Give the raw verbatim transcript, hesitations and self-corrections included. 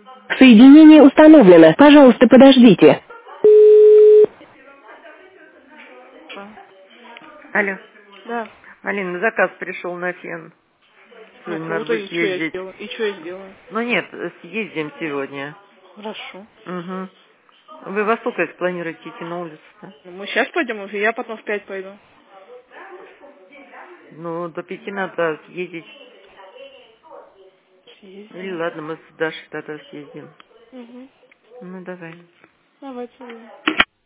Соединение установлено. Пожалуйста, подождите. Что? Алло. Да. Алина, заказ пришел на фен. Ну Сегодня надо круто, будет и что я съездить. сделаю? И что я сделаю? Ну нет, съездим сегодня. Хорошо. Угу. Вы во сколько планируете идти на улицу-то? Ну, мы сейчас пойдем уже, я потом в пять пойду. Ну, до пяти надо съездить. Или Съездим. ладно, мы с Дашей тогда съездим. Угу. Ну, давай. Давай, целую.